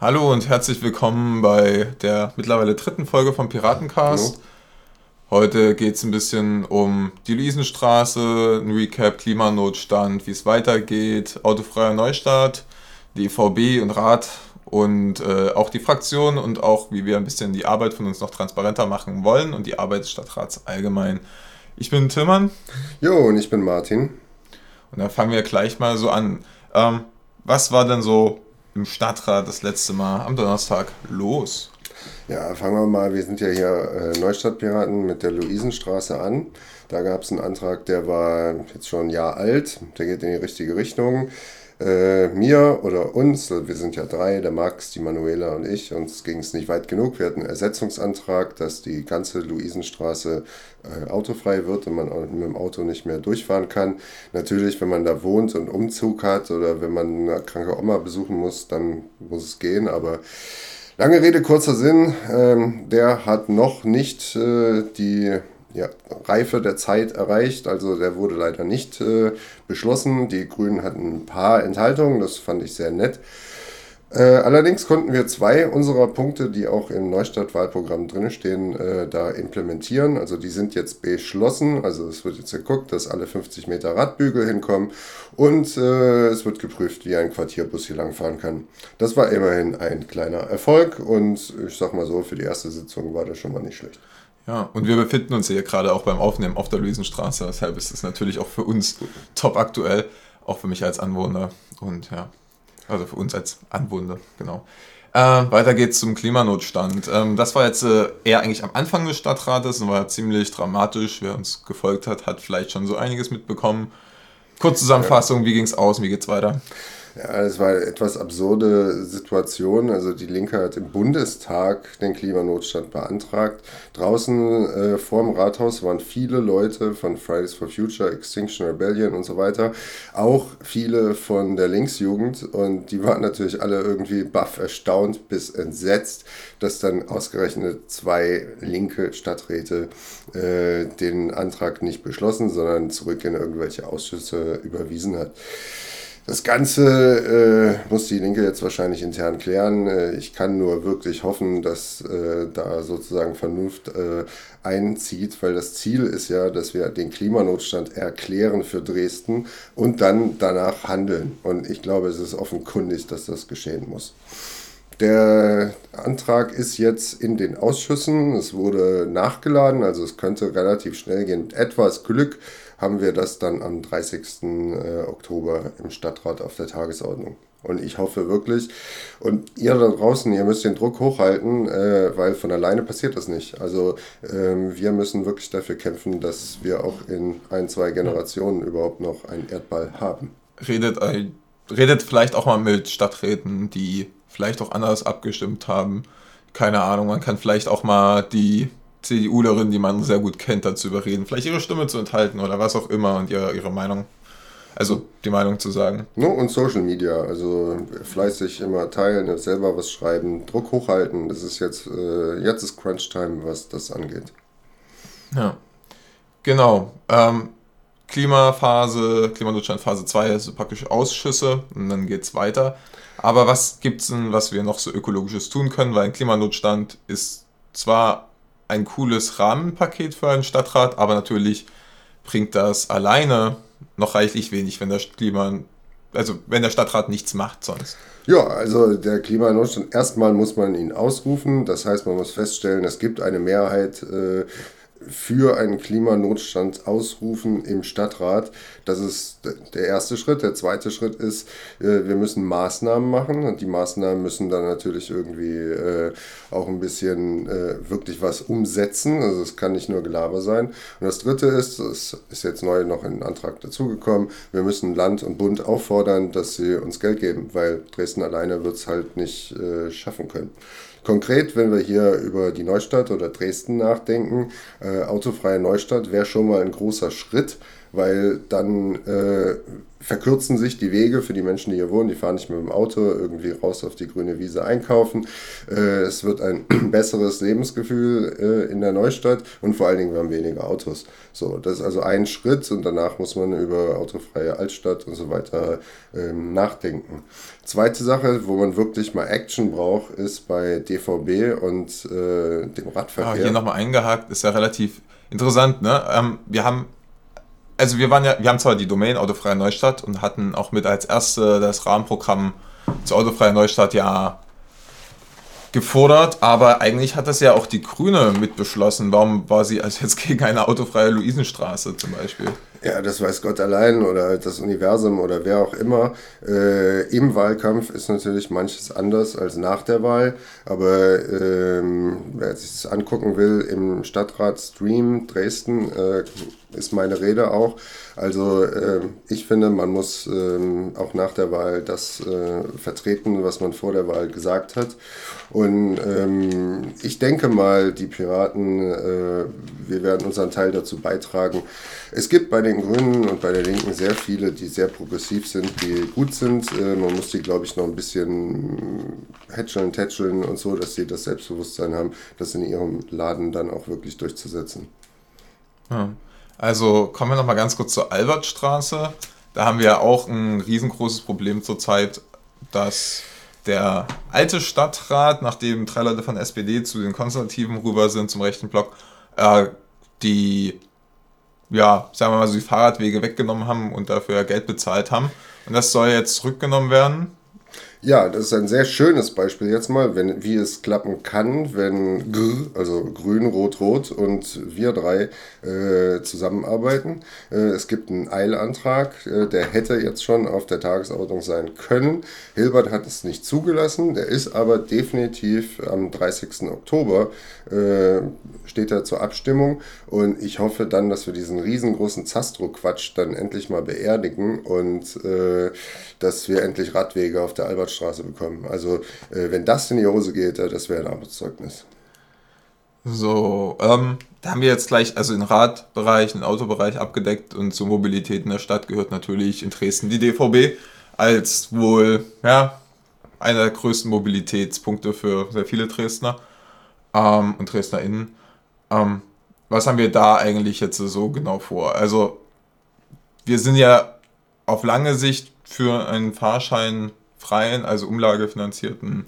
Hallo und herzlich willkommen bei der mittlerweile dritten Folge vom Piratencast. Hallo. Heute geht es ein bisschen um die Luisenstraße, ein Recap, Klimanotstand, wie es weitergeht, autofreier Neustart, die EVB und Rat und auch die Fraktion und auch wie wir ein bisschen die Arbeit von uns noch transparenter machen wollen und die Arbeit des Stadtrats allgemein. Ich bin Tillmann Jo, und ich bin Martin. und dann fangen wir gleich mal so an. Ähm, Was war denn so im Stadtrat das letzte Mal am Donnerstag los? Ja, fangen wir mal, wir sind ja hier Neustadtpiraten mit der Luisenstraße an. Da gab es einen Antrag, der war jetzt schon ein Jahr alt, der geht in die richtige Richtung. Mir oder uns, wir sind ja drei, der Max, die Manuela und ich, uns ging es nicht weit genug. Wir hatten einen Ersetzungsantrag, dass die ganze Luisenstraße autofrei wird und man auch mit dem Auto nicht mehr durchfahren kann. Natürlich, wenn man da wohnt und Umzug hat oder wenn man eine kranke Oma besuchen muss, dann muss es gehen, aber lange Rede, kurzer Sinn, der hat noch nicht die Reife der Zeit erreicht, also der wurde leider nicht beschlossen. Die Grünen hatten ein paar Enthaltungen, das fand ich sehr nett. Allerdings konnten wir zwei unserer Punkte, die auch im Neustadt-Wahlprogramm drin stehen, da implementieren. Also die sind jetzt beschlossen. Also es wird jetzt geguckt, dass alle 50 Meter Radbügel hinkommen und es wird geprüft, wie ein Quartierbus hier langfahren kann. Das war immerhin ein kleiner Erfolg und ich sag mal so, für die erste Sitzung war das schon mal nicht schlecht. Ja, und wir befinden uns hier gerade auch beim Aufnehmen auf der Luisenstraße, deshalb ist es natürlich auch für uns top aktuell, auch für mich als Anwohner und ja, also für uns als Anwohner, genau. Weiter geht's zum Klimanotstand. Das war jetzt eher eigentlich am Anfang des Stadtrates und war ziemlich dramatisch. Wer uns gefolgt hat, hat vielleicht schon so einiges mitbekommen. Kurzzusammenfassung, wie ging's aus und wie geht's weiter? Ja, es war eine etwas absurde Situation. Also die Linke hat im Bundestag den Klimanotstand beantragt. Draußen vorm Rathaus waren viele Leute von Fridays for Future, Extinction Rebellion und so weiter. Auch viele von der Linksjugend. Und die waren natürlich alle irgendwie baff, erstaunt bis entsetzt, dass dann ausgerechnet zwei linke Stadträte den Antrag nicht beschlossen, sondern zurück in irgendwelche Ausschüsse überwiesen hat. Das Ganze muss die Linke jetzt wahrscheinlich intern klären. Ich kann nur wirklich hoffen, dass da sozusagen Vernunft einzieht, weil das Ziel ist ja, dass wir den Klimanotstand erklären für Dresden und dann danach handeln. Und ich glaube, es ist offenkundig, dass das geschehen muss. Der Antrag ist jetzt in den Ausschüssen, es wurde nachgeladen, also es könnte relativ schnell gehen. Mit etwas Glück haben wir das dann am 30. Oktober im Stadtrat auf der Tagesordnung. Und ich hoffe wirklich, und ihr da draußen, ihr müsst den Druck hochhalten, weil von alleine passiert das nicht. Also wir müssen wirklich dafür kämpfen, dass wir auch in ein, zwei Generationen überhaupt noch einen Erdball haben. Redet vielleicht auch mal mit Stadträten, die vielleicht auch anders abgestimmt haben. Keine Ahnung, man kann vielleicht auch mal die CDUlerin, die man sehr gut kennt, dazu überreden, vielleicht ihre Stimme zu enthalten oder was auch immer und ihre Meinung, also die Meinung zu sagen. No, und Social Media, also fleißig immer teilen, selber was schreiben, Druck hochhalten. Das ist jetzt ist Crunch-Time, was das angeht. Ja, genau. Klimanotstand Phase 2, also praktisch Ausschüsse und dann geht's weiter. Aber was gibt's denn, was wir noch so ökologisches tun können? Weil ein Klimanotstand ist zwar ein cooles Rahmenpaket für einen Stadtrat, aber natürlich bringt das alleine noch reichlich wenig, wenn der Stadtrat nichts macht sonst. Ja, also der Klimanotstand, erstmal muss man ihn ausrufen. Das heißt, man muss feststellen, es gibt eine Mehrheit für einen Klimanotstand ausrufen im Stadtrat. Das ist der erste Schritt. Der zweite Schritt ist, wir müssen Maßnahmen machen und die Maßnahmen müssen dann natürlich irgendwie auch ein bisschen wirklich was umsetzen. Also es kann nicht nur Gelaber sein. Und das dritte ist, das ist jetzt neu noch in den Antrag dazugekommen, wir müssen Land und Bund auffordern, dass sie uns Geld geben, weil Dresden alleine wird es halt nicht schaffen können. Konkret, wenn wir hier über die Neustadt oder Dresden nachdenken, autofreie Neustadt wäre schon mal ein großer Schritt, weil dann verkürzen sich die Wege für die Menschen, die hier wohnen. Die fahren nicht mit dem Auto irgendwie raus auf die grüne Wiese einkaufen. Es wird ein besseres Lebensgefühl in der Neustadt und vor allen Dingen, wir haben weniger Autos. So, das ist also ein Schritt und danach muss man über autofreie Altstadt und so weiter nachdenken. Zweite Sache, wo man wirklich mal Action braucht, ist bei DVB und dem Radverkehr. Hier nochmal eingehakt, ist ja relativ interessant, ne? Wir haben zwar die Domain Autofreie Neustadt und hatten auch mit als erste das Rahmenprogramm zur Autofreie Neustadt ja gefordert, aber eigentlich hat das ja auch die Grüne mit beschlossen. Warum war sie also jetzt gegen eine autofreie Luisenstraße zum Beispiel? Ja, das weiß Gott allein oder das Universum oder wer auch immer. Im Wahlkampf ist natürlich manches anders als nach der Wahl, aber wer sich das angucken will, im Stadtrat-Stream Dresden ist meine Rede auch. Also ich finde, man muss auch nach der Wahl das vertreten, was man vor der Wahl gesagt hat. Und ich denke mal, die Piraten, wir werden unseren Teil dazu beitragen. Es gibt bei den Grünen und bei der Linken sehr viele, die sehr progressiv sind, die gut sind. Man muss die, glaube ich, noch ein bisschen hätscheln, tätscheln und so, dass sie das Selbstbewusstsein haben, das in ihrem Laden dann auch wirklich durchzusetzen. Ja. Also kommen wir nochmal ganz kurz zur Albertstraße. Da haben wir ja auch ein riesengroßes Problem zurzeit, dass der alte Stadtrat, nachdem 3 Leute von SPD zu den Konservativen rüber sind, zum rechten Block, die, ja, sagen wir mal so, die Fahrradwege weggenommen haben und dafür Geld bezahlt haben. Und das soll jetzt zurückgenommen werden. Ja, das ist ein sehr schönes Beispiel jetzt mal, wie es klappen kann, wenn also Grün, Rot, Rot und wir drei zusammenarbeiten. Es gibt einen Eilantrag, der hätte jetzt schon auf der Tagesordnung sein können. Hilbert hat es nicht zugelassen, der ist aber definitiv am 30. Oktober steht er zur Abstimmung und ich hoffe dann, dass wir diesen riesengroßen Zastro-Quatsch dann endlich mal beerdigen und dass wir endlich Radwege auf der Albertstraße bekommen. Also wenn das in die Hose geht, das wäre ein Armutszeugnis. So, da haben wir jetzt gleich, also den Radbereich, den Autobereich abgedeckt und zur Mobilität in der Stadt gehört natürlich in Dresden die DVB als wohl, ja, einer der größten Mobilitätspunkte für sehr viele Dresdner und DresdnerInnen. Was haben wir da eigentlich jetzt so genau vor? Also, wir sind ja auf lange Sicht für einen fahrscheinfreien, also umlagefinanzierten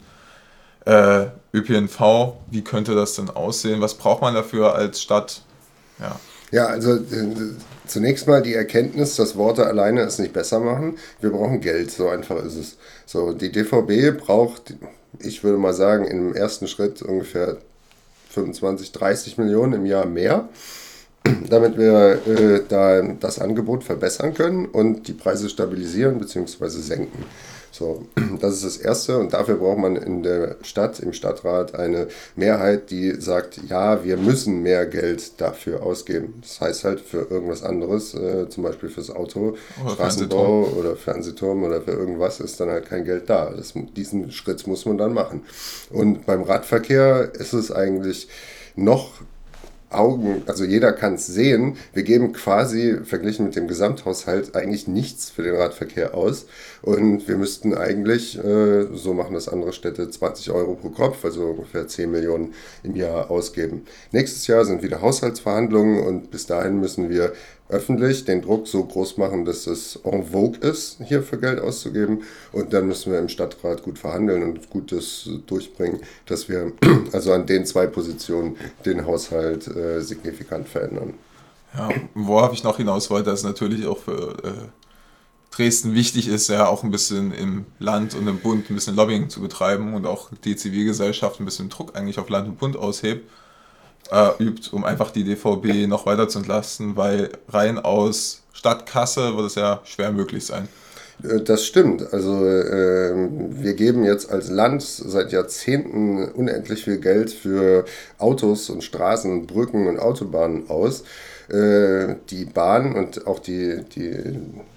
ÖPNV. Wie könnte das denn aussehen? Was braucht man dafür als Stadt? Ja. Ja, also zunächst mal die Erkenntnis, dass Worte alleine es nicht besser machen. Wir brauchen Geld, so einfach ist es. So, die DVB braucht, ich würde mal sagen, im ersten Schritt ungefähr 25, 30 Millionen im Jahr mehr, damit wir da das Angebot verbessern können und die Preise stabilisieren bzw. senken. So, das ist das Erste und dafür braucht man in der Stadt, im Stadtrat eine Mehrheit, die sagt, ja, wir müssen mehr Geld dafür ausgeben. Das heißt halt für irgendwas anderes, zum Beispiel fürs Auto, oder Straßenbau oder Fernsehturm oder für irgendwas ist dann halt kein Geld da. Diesen Schritt muss man dann machen. Und beim Radverkehr ist es eigentlich noch also jeder kann es sehen, wir geben quasi verglichen mit dem Gesamthaushalt eigentlich nichts für den Radverkehr aus und wir müssten eigentlich, so machen das andere Städte, 20 Euro pro Kopf, also ungefähr 10 Millionen im Jahr ausgeben. Nächstes Jahr sind wieder Haushaltsverhandlungen und bis dahin müssen wir öffentlich den Druck so groß machen, dass es en vogue ist, hier für Geld auszugeben. Und dann müssen wir im Stadtrat gut verhandeln und Gutes durchbringen, dass wir also an den 2 Positionen den Haushalt signifikant verändern. Ja, worauf ich noch hinaus wollte, dass natürlich auch für Dresden wichtig ist, ja auch ein bisschen im Land und im Bund ein bisschen Lobbying zu betreiben und auch die Zivilgesellschaft ein bisschen Druck eigentlich auf Land und Bund übt, um einfach die DVB noch weiter zu entlasten, weil rein aus Stadtkasse wird es ja schwer möglich sein. Das stimmt. Also wir geben jetzt als Land seit Jahrzehnten unendlich viel Geld für Autos und Straßen und Brücken und Autobahnen aus. Die Bahn und auch die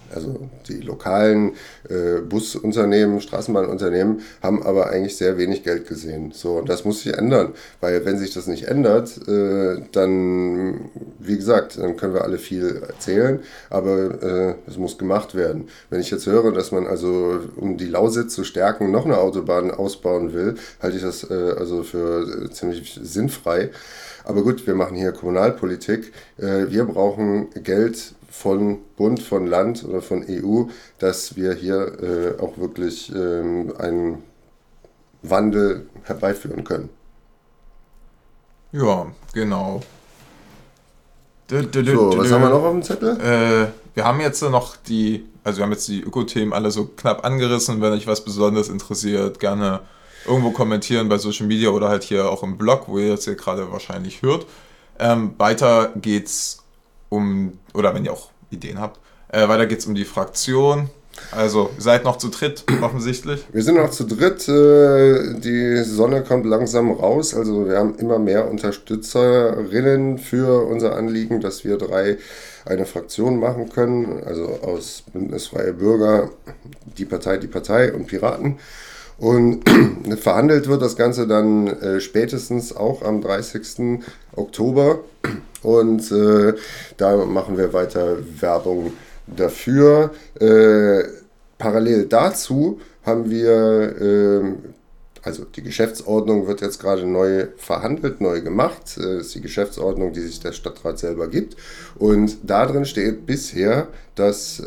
Also die lokalen Busunternehmen, Straßenbahnunternehmen haben aber eigentlich sehr wenig Geld gesehen. So, und das muss sich ändern, weil wenn sich das nicht ändert, dann, wie gesagt, dann können wir alle viel erzählen, aber es muss gemacht werden. Wenn ich jetzt höre, dass man also, um die Lausitz zu stärken, noch eine Autobahn ausbauen will, halte ich das also für ziemlich sinnfrei. Aber gut, wir machen hier Kommunalpolitik. Wir brauchen Geld von Bund, von Land oder von EU, dass wir hier auch wirklich einen Wandel herbeiführen können. Ja, genau. So, was haben wir noch auf dem Zettel? Wir haben jetzt noch die Öko-Themen alle so knapp angerissen. Wenn euch was Besonderes interessiert, gerne irgendwo kommentieren bei Social Media oder halt hier auch im Blog, wo ihr jetzt hier gerade wahrscheinlich hört. Weiter geht's oder wenn ihr auch Ideen habt, weiter geht's um die Fraktion. Also, ihr seid noch zu dritt, offensichtlich. Wir sind noch zu dritt. Die Sonne kommt langsam raus. Also, wir haben immer mehr Unterstützerinnen für unser Anliegen, dass wir 3 eine Fraktion machen können. Also aus Bündnis Freie Bürger, die Partei und Piraten. Und verhandelt wird das Ganze dann spätestens auch am 30. Oktober. Und da machen wir weiter Werbung dafür. Parallel dazu haben wir, also die Geschäftsordnung wird jetzt gerade neu verhandelt, neu gemacht. Das ist die Geschäftsordnung, die sich der Stadtrat selber gibt. Und da drin steht bisher, dass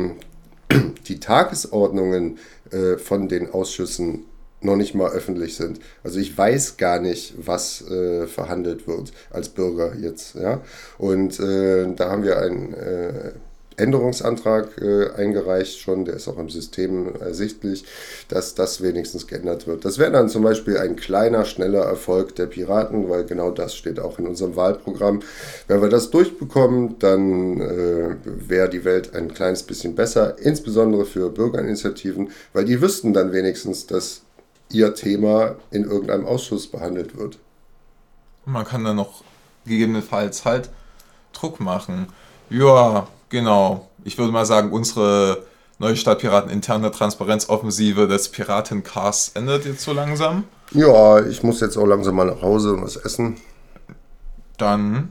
die Tagesordnungen von den Ausschüssen noch nicht mal öffentlich sind. Also ich weiß gar nicht, was verhandelt wird als Bürger jetzt. Ja? Und da haben wir einen Änderungsantrag eingereicht schon, der ist auch im System ersichtlich, dass das wenigstens geändert wird. Das wäre dann zum Beispiel ein kleiner, schneller Erfolg der Piraten, weil genau das steht auch in unserem Wahlprogramm. Wenn wir das durchbekommen, dann wäre die Welt ein kleines bisschen besser, insbesondere für Bürgerinitiativen, weil die wüssten dann wenigstens, dass ihr Thema in irgendeinem Ausschuss behandelt wird. Man kann dann noch gegebenenfalls halt Druck machen. Ja, genau. Ich würde mal sagen, unsere neue Stadtpiraten interne Transparenzoffensive des Piratencasts endet jetzt so langsam. Ja, ich muss jetzt auch langsam mal nach Hause und was essen. Dann,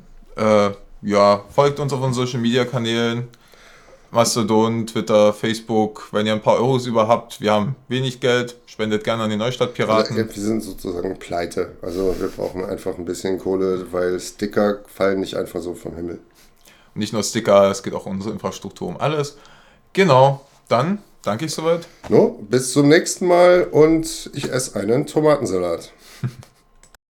folgt uns auf unseren Social Media Kanälen. Mastodon, Twitter, Facebook. Wenn ihr ein paar Euros über habt, wir haben wenig Geld, spendet gerne an die Neustadtpiraten. Also, wir sind sozusagen pleite. Also wir brauchen einfach ein bisschen Kohle, weil Sticker fallen nicht einfach so vom Himmel. Nicht nur Sticker, es geht auch um unsere Infrastruktur, um alles. Genau, dann danke ich soweit. No, bis zum nächsten Mal und ich esse einen Tomatensalat.